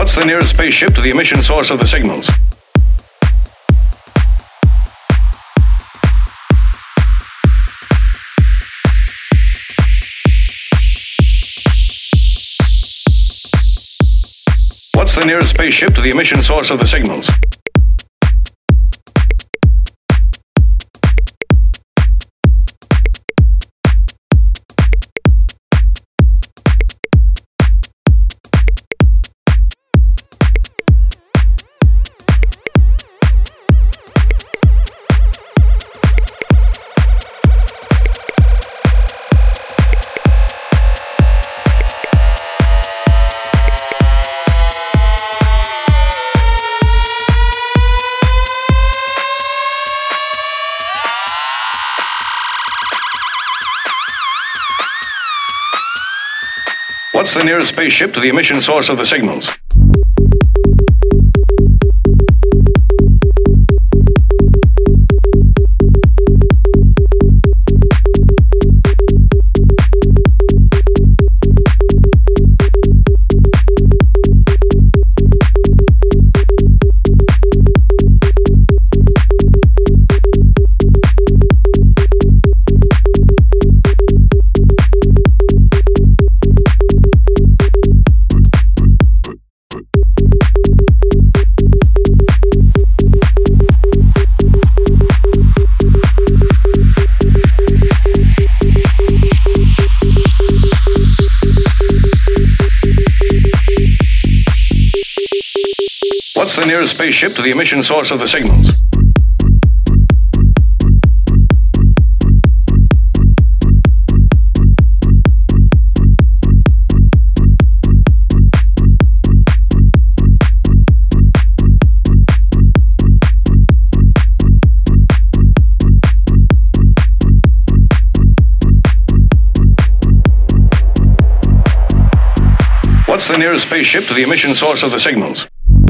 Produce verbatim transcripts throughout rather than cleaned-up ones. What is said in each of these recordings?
What's the nearest spaceship to the emission source of the signals? What's the nearest spaceship to the emission source of the signals? What's the nearest spaceship to the emission source of the signals? What's the nearest spaceship to the emission source of the signals? What's the nearest spaceship to the emission source of the signals?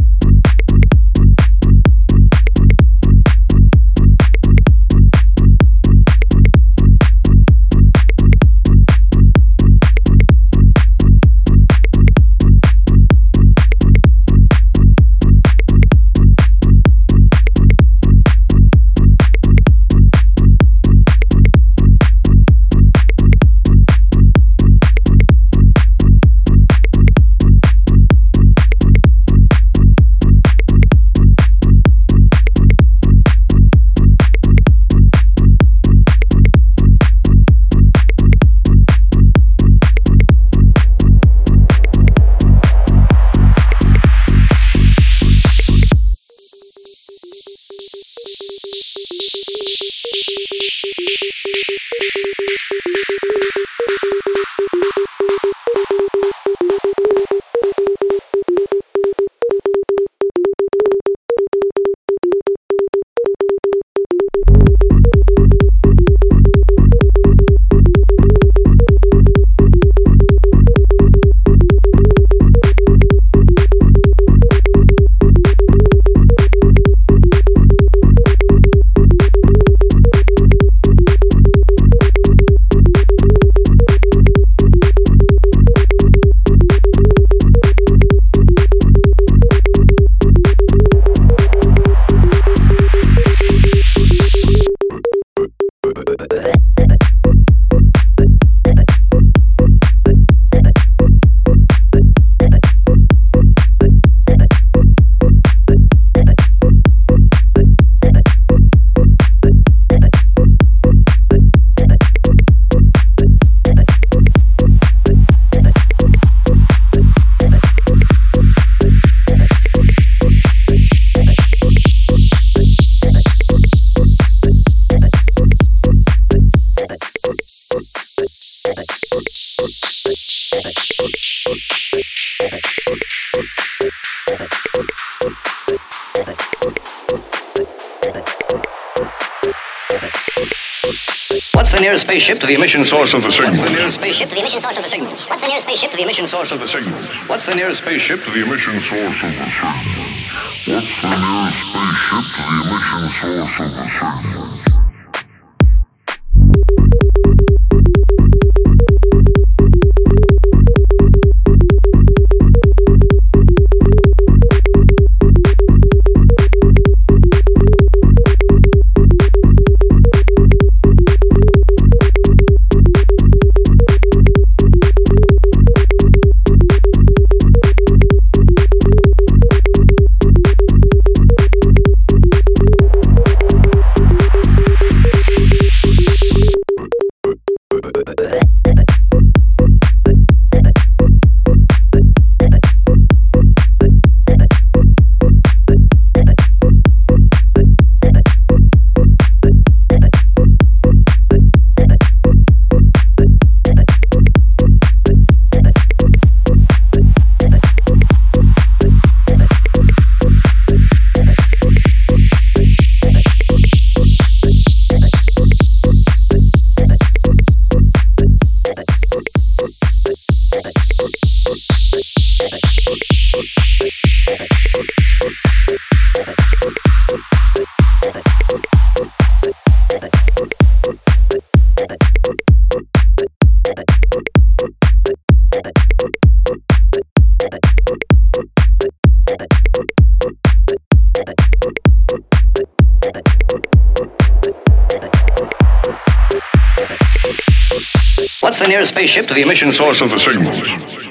What's the nearest spaceship to the emission source of the signal? What's the nearest spaceship to the emission source of the signal? What's the nearest spaceship to the emission source of the signal? What's the nearest spaceship to the emission source of the signal? What's the nearest spaceship to the emission source of the signal? What's the nearest spaceship to the emission source of the signal?